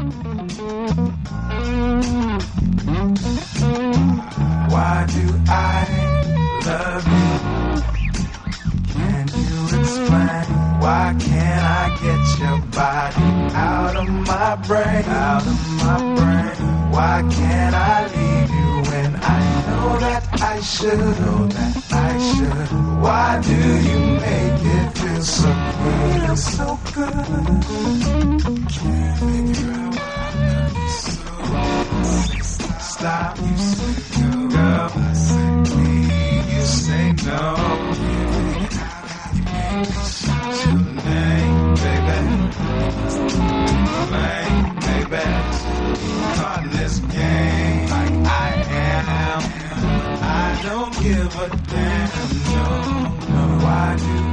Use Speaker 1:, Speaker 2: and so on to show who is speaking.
Speaker 1: Why do I love you? Can you explain? Why can't I get your body out of my brain? Out of my brain. Why can't I leave you when I know that I should? Know that I should. Why do you make it feel so good? Feel so good. Can't figure out why I love you so. Stop, you say girl. I say please, you say no. Your name, baby. Baby. Caught in this game like I am. I don't give a damn. No. Why do